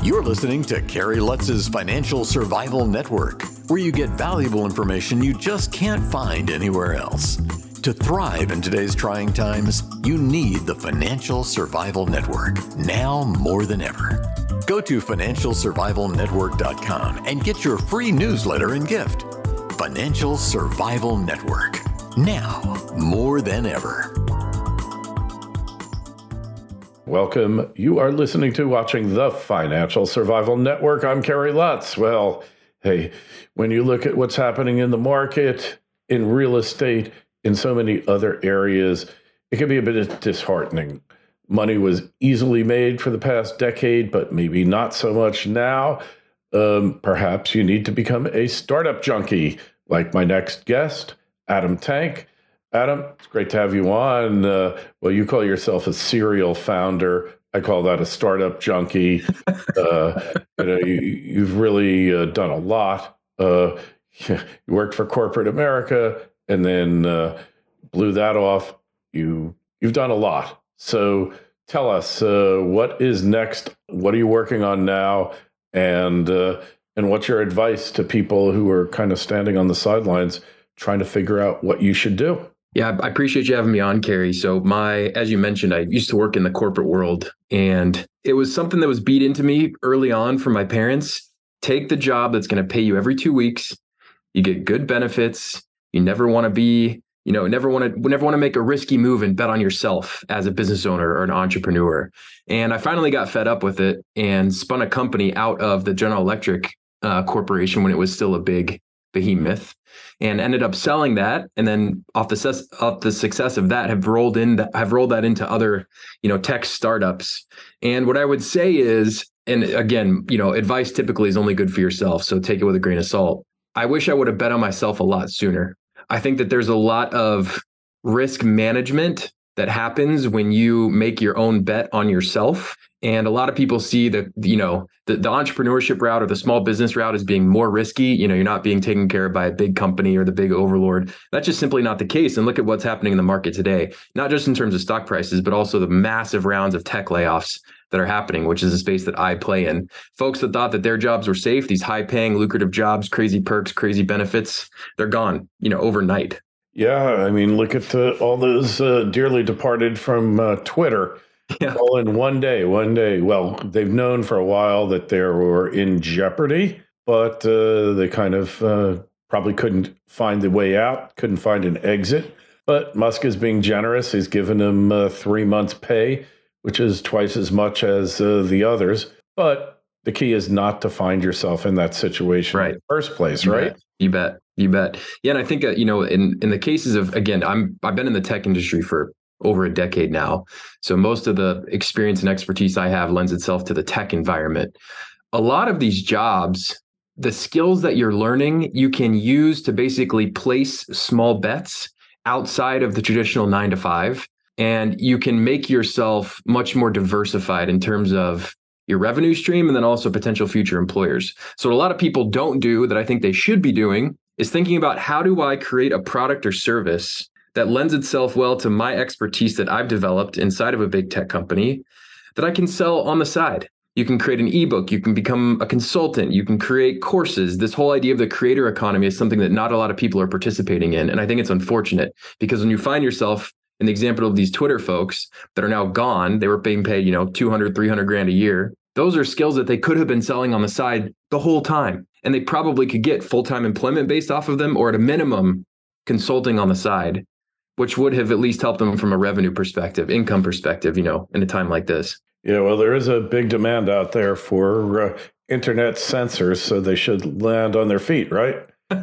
You're listening to Kerry Lutz's Financial Survival Network, where you get valuable information you just can't find anywhere else. To thrive in today's trying times, you need the Financial Survival Network, now more than ever. Go to financialsurvivalnetwork.com and get your free newsletter and gift. Financial Survival Network, now more than ever. Welcome. You are listening to watching the Financial Survival Network. I'm Kerry Lutz. Well, hey, when you look at what's happening in the market, in real estate, in so many other areas, it can be a bit disheartening. Money was easily made for the past decade, but maybe not so much now. Perhaps you need to become a startup junkie, like my next guest, Adam Tank. Adam, it's great to have you on. Well, you call yourself a serial founder. I call that a startup junkie. You've really done a lot. You worked for corporate America and then blew that off. You've done a lot. So tell us, what is next? What are you working on now? And what's your advice to people who are kind of standing on the sidelines trying to figure out what you should do? Yeah, I appreciate you having me on, Kerry. So as you mentioned, I used to work in the corporate world, and it was something that was beat into me early on from my parents. Take the job that's going to pay you every 2 weeks. You get good benefits. You never want to be, never want to make a risky move and bet on yourself as a business owner or an entrepreneur. And I finally got fed up with it and spun a company out of the General Electric Corporation when it was still a big behemoth, and ended up selling that. And then off the success of that, have rolled that into other, tech startups. And what I would say is, and again, advice typically is only good for yourself, so take it with a grain of salt. I wish I would have bet on myself a lot sooner. I think that there's a lot of risk management that happens when you make your own bet on yourself. And a lot of people see the entrepreneurship route or the small business route as being more risky. You're not being taken care of by a big company or the big overlord. That's just simply not the case. And look at what's happening in the market today, not just in terms of stock prices, but also the massive rounds of tech layoffs that are happening, which is a space that I play in. Folks that thought that their jobs were safe, these high paying, lucrative jobs, crazy perks, crazy benefits, they're gone, overnight. Yeah. I mean, look at all those dearly departed from Twitter. Yeah. All in one day. Well, they've known for a while that they were in jeopardy, but they kind of probably couldn't find the way out, couldn't find an exit. But Musk is being generous. He's given them 3 months' pay, which is twice as much as the others. But the key is not to find yourself in that situation in the first place, right? You bet. Yeah, and I think in the cases of, again, I've been in the tech industry for over a decade now. So most of the experience and expertise I have lends itself to the tech environment. A lot of these jobs, the skills that you're learning, you can use to basically place small bets outside of the traditional 9 to 5. And you can make yourself much more diversified in terms of your revenue stream and then also potential future employers. So what a lot of people don't do that I think they should be doing is thinking about, how do I create a product or service that lends itself well to my expertise that I've developed inside of a big tech company that I can sell on the side. You can create an ebook, you can become a consultant, you can create courses. This whole idea of the creator economy is something that not a lot of people are participating in. And I think it's unfortunate, because when you find yourself in the example of these Twitter folks that are now gone, they were being paid, 200, 300 grand a year. Those are skills that they could have been selling on the side the whole time. And they probably could get full-time employment based off of them, or at a minimum, consulting on the side, which would have at least helped them from a revenue perspective, income perspective, in a time like this. Yeah, well, there is a big demand out there for internet censors, so they should land on their feet, right?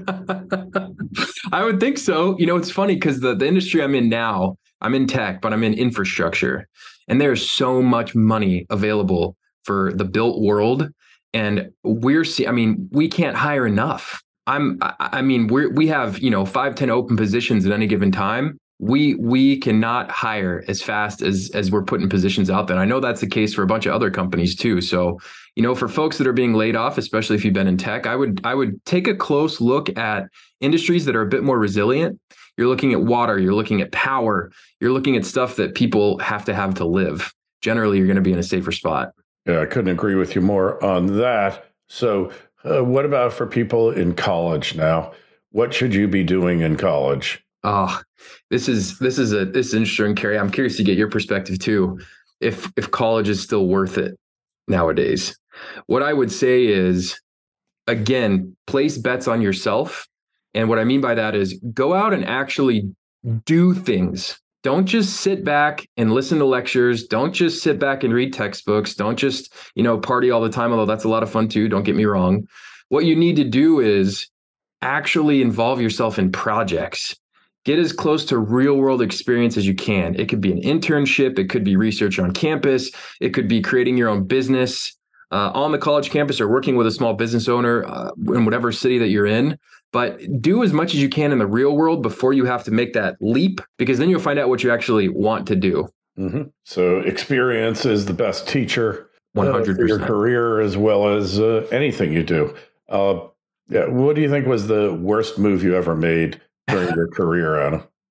I would think so. It's funny because the industry I'm in now, I'm in tech, but I'm in infrastructure. And there's so much money available for the built world. And we can't hire enough. We have, 5, 10 open positions at any given time. We cannot hire as fast as we're putting positions out there. And I know that's the case for a bunch of other companies too. So, for folks that are being laid off, especially if you've been in tech, I would take a close look at industries that are a bit more resilient. You're looking at water, you're looking at power, you're looking at stuff that people have to live. Generally, you're going to be in a safer spot. Yeah, I couldn't agree with you more on that. So, what about for people in college now? What should you be doing in college? Oh, this is interesting, Kerry. I'm curious to get your perspective too. If college is still worth it nowadays, what I would say is, again, place bets on yourself. And what I mean by that is go out and actually do things. Don't just sit back and listen to lectures. Don't just sit back and read textbooks. Don't just, party all the time, although that's a lot of fun too. Don't get me wrong. What you need to do is actually involve yourself in projects. Get as close to real world experience as you can. It could be an internship. It could be research on campus. It could be creating your own business on the college campus or working with a small business owner in whatever city that you're in. But do as much as you can in the real world before you have to make that leap, because then you'll find out what you actually want to do. Mm-hmm. So experience is the best teacher 100%. For your career as well as anything you do. Yeah, what do you think was the worst move you ever made during your career,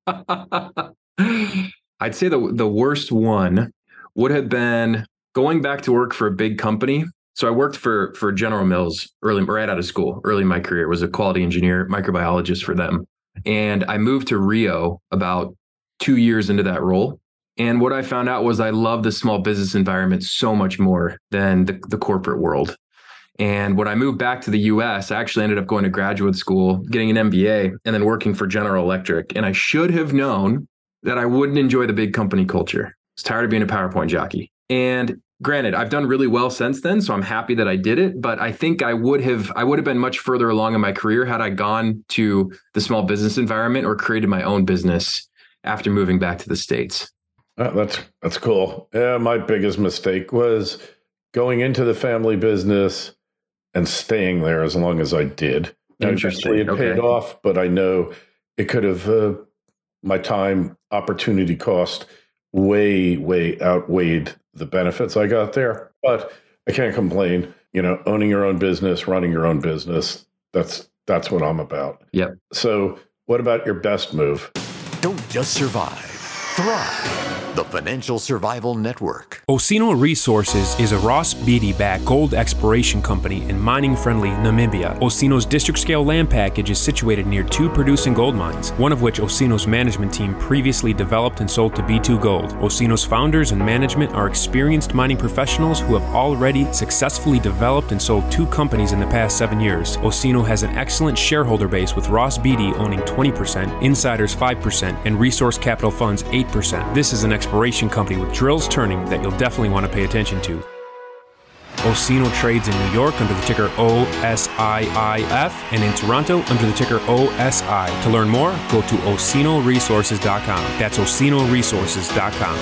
Adam? I'd say the worst one would have been going back to work for a big company. So I worked for General Mills right out of school, early in my career, was a quality engineer, microbiologist for them. And I moved to Rio about 2 years into that role. And what I found out was I love the small business environment so much more than the corporate world. And when I moved back to the US, I actually ended up going to graduate school, getting an MBA, and then working for General Electric. And I should have known that I wouldn't enjoy the big company culture. I was tired of being a PowerPoint jockey. And granted, I've done really well since then, so I'm happy that I did it. But I think I would have been much further along in my career had I gone to the small business environment or created my own business after moving back to the States. That's cool. Yeah, my biggest mistake was going into the family business and staying there as long as I did. Interesting. It paid off, but I know it could have, my time opportunity cost way outweighed the benefits I got there. But I can't complain. Owning your own business, running your own business, that's what I'm about. Yep. So what about your best move? Don't just survive, thrive. The Financial Survival Network. Osino Resources is a Ross Beatty-backed gold exploration company in mining-friendly Namibia. Osino's district-scale land package is situated near 2 producing gold mines, one of which Osino's management team previously developed and sold to B2 Gold. Osino's founders and management are experienced mining professionals who have already successfully developed and sold 2 companies in the past 7 years. Osino has an excellent shareholder base with Ross Beatty owning 20%, insiders 5%, and Resource Capital Funds 8%. This is an exploration company with drills turning that you'll definitely want to pay attention to. Osino trades in New York under the ticker OSIIF and in Toronto under the ticker OSI. To learn more, go to osinoresources.com. That's osinoresources.com.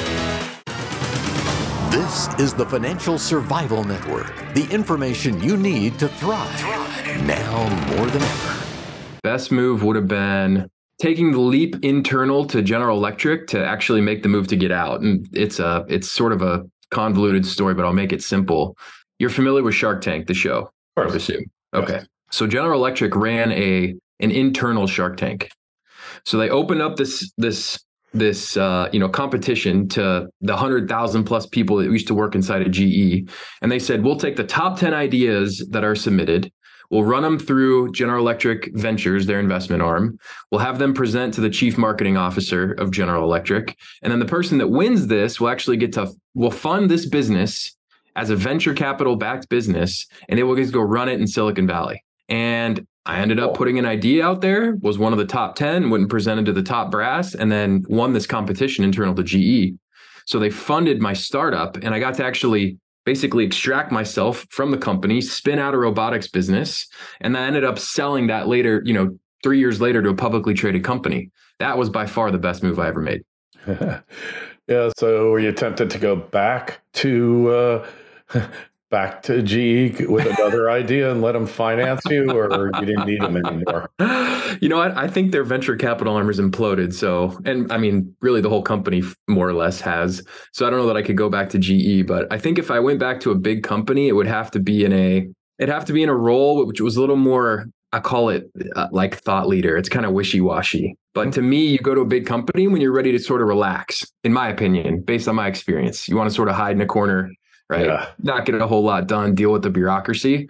This is the Financial Survival Network, the information you need to thrive now more than ever. Best move would have been taking the leap internal to General Electric to actually make the move to get out. And it's sort of a convoluted story, but I'll make it simple. You're familiar with Shark Tank, the show, I would assume. Okay. So General Electric ran an internal Shark Tank. So they opened up this competition to the 100,000 plus people that used to work inside of GE. And they said, we'll take the top 10 ideas that are submitted. We'll run them through General Electric Ventures, their investment arm. We'll have them present to the chief marketing officer of General Electric. And then the person that wins this will actually will fund this business as a venture capital backed business. And they will just go run it in Silicon Valley. And I ended up putting an idea out there, was one of the top 10, went and presented to the top brass, and then won this competition internal to GE. So they funded my startup, and I got to actually basically extract myself from the company, spin out a robotics business. And I ended up selling that later, 3 years later to a publicly traded company. That was by far the best move I ever made. Yeah. So were you tempted to go back to GE with another idea and let them finance you, or you didn't need them anymore? I think their venture capital arm is imploded. So, and I mean, really the whole company more or less has. So I don't know that I could go back to GE, but I think if I went back to a big company, it would have to be in a role which was a little more, I call it like thought leader. It's kind of wishy-washy. But to me, you go to a big company when you're ready to sort of relax, in my opinion, based on my experience. You want to sort of hide in a corner, right? Yeah. Not get a whole lot done, deal with the bureaucracy.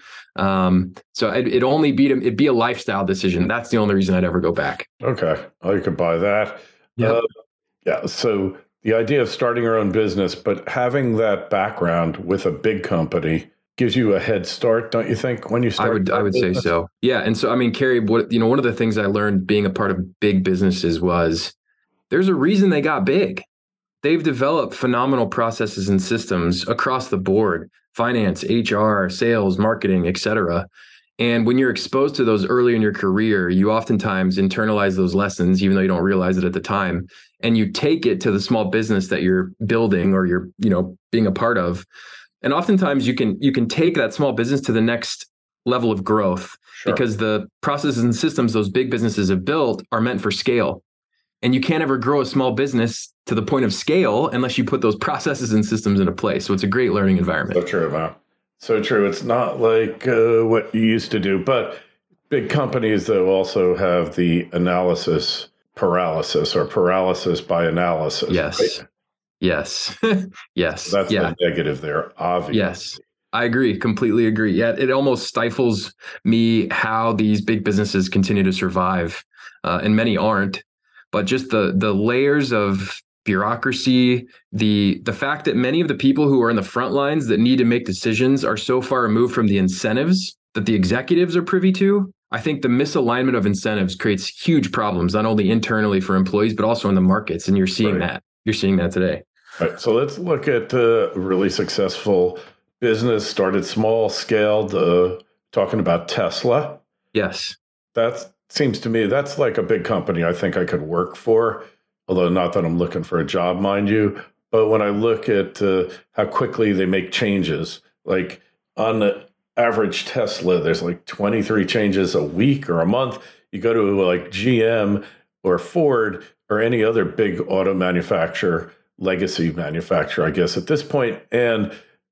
So it'd be a lifestyle decision. That's the only reason I'd ever go back. Okay. I could buy that. Yep. Yeah. So the idea of starting your own business, but having that background with a big company gives you a head start, don't you think, when you start? I would say so. Yeah. And so, I mean, Carey, one of the things I learned being a part of big businesses was there's a reason they got big. They've developed phenomenal processes and systems across the board, finance, HR, sales, marketing, et cetera. And when you're exposed to those early in your career, you oftentimes internalize those lessons, even though you don't realize it at the time. And you take it to the small business that you're building or you're, being a part of. And oftentimes you can take that small business to the next level of growth because the processes and systems those big businesses have built are meant for scale. And you can't ever grow a small business to the point of scale unless you put those processes and systems into place. So it's a great learning environment. So true, man. So true. It's not like what you used to do, but big companies, though, also have the analysis paralysis or paralysis by analysis. Yes. Right? Yes. Yes. So that's the negative there, obviously. Yes. I agree. Completely agree. Yeah. It almost stifles me how these big businesses continue to survive. And many aren't, but just the layers of bureaucracy, the fact that many of the people who are in the front lines that need to make decisions are so far removed from the incentives that the executives are privy to. I think the misalignment of incentives creates huge problems, not only internally for employees, but also in the markets. And you're seeing that. You're seeing that today. All right. So let's look at a really successful business, started small scaled, talking about Tesla. Yes. That seems to me, that's like a big company I think I could work for. Although not that I'm looking for a job, mind you, but when I look at how quickly they make changes, like on the average Tesla, there's like 23 changes a week or a month. You go to like GM or Ford or any other big auto manufacturer, legacy manufacturer, I guess at this point, and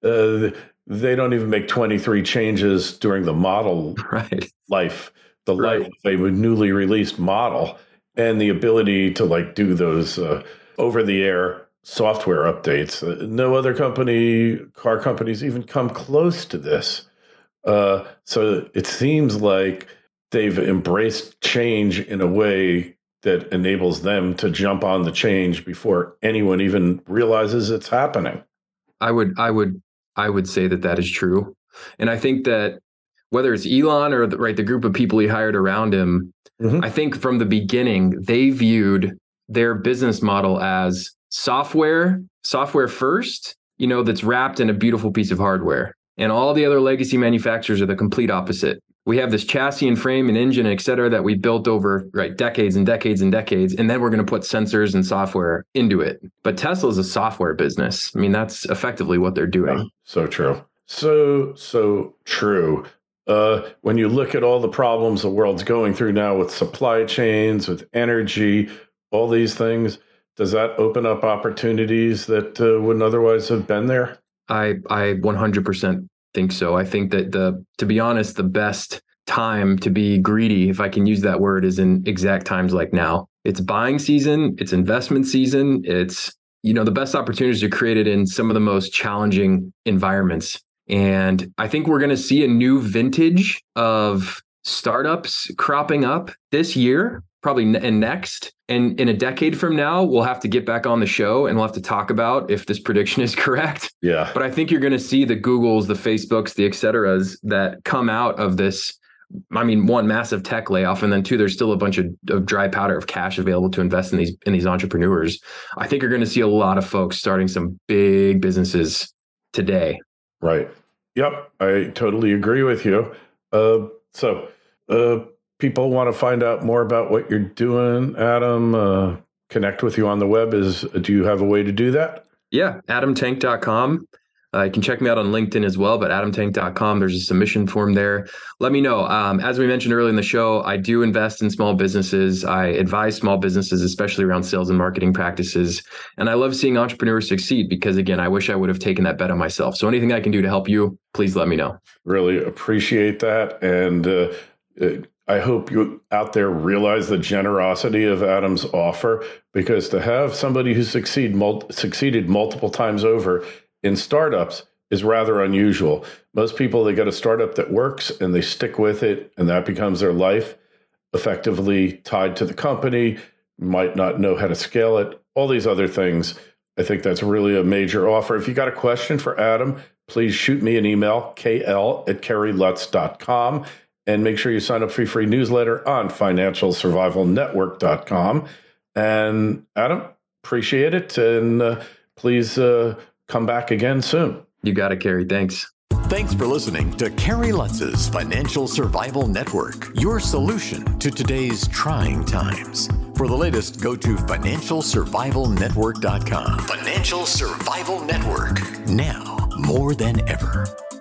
they don't even make 23 changes during the model life, life of a newly released model. And the ability to like do those over-the-air software updates. No other car companies even come close to this. So it seems like they've embraced change in a way that enables them to jump on the change before anyone even realizes it's happening. I would say that is true. And I think that whether it's Elon or the group of people he hired around him, I think from the beginning, they viewed their business model as software first, that's wrapped in a beautiful piece of hardware. And all the other legacy manufacturers are the complete opposite. We have this chassis and frame and engine, et cetera, that we built over decades and decades and decades. And then we're going to put sensors and software into it. But Tesla is a software business. I mean, that's effectively what they're doing. Yeah, so true. So true. When you look at all the problems the world's going through now with supply chains, with energy, all these things, does that open up opportunities that wouldn't otherwise have been there? I 100% think so. I think that to be honest, the best time to be greedy, if I can use that word, is in exact times like now. It's buying season, it's investment season, it's, the best opportunities are created in some of the most challenging environments. And I think we're going to see a new vintage of startups cropping up this year, probably and next. And in a decade from now, we'll have to get back on the show and we'll have to talk about if this prediction is correct. Yeah. But I think you're going to see the Googles, the Facebooks, the et ceteras that come out of this. I mean, one, massive tech layoff, and then two, there's still a bunch of dry powder of cash available to invest in these entrepreneurs. I think you're going to see a lot of folks starting some big businesses today. Right. Yep. I totally agree with you. So people want to find out more about what you're doing, Adam, connect with you on the web. Do you have a way to do that? Yeah. AdamTank.com. You can check me out on LinkedIn as well, but AdamTank.com, there's a submission form there. Let me know. As we mentioned earlier in the show, I do invest in small businesses. I advise small businesses, especially around sales and marketing practices. And I love seeing entrepreneurs succeed because, again, I wish I would have taken that bet on myself. So anything I can do to help you, please let me know. Really appreciate that. And I hope you out there realize the generosity of Adam's offer, because to have somebody who succeeded multiple times over in startups is rather unusual. Most people, they get a startup that works and they stick with it, and that becomes their life, effectively tied to the company, might not know how to scale it, all these other things. I think that's really a major offer. If you got a question for Adam, please shoot me an email, kl@kerrylutz.com, and make sure you sign up for your free newsletter on financialsurvivalnetwork.com. And Adam, appreciate it. And please come back again soon. You got it, Kerry. Thanks. Thanks for listening to Kerry Lutz's Financial Survival Network, your solution to today's trying times. For the latest, go to financialsurvivalnetwork.com. Financial Survival Network, now more than ever.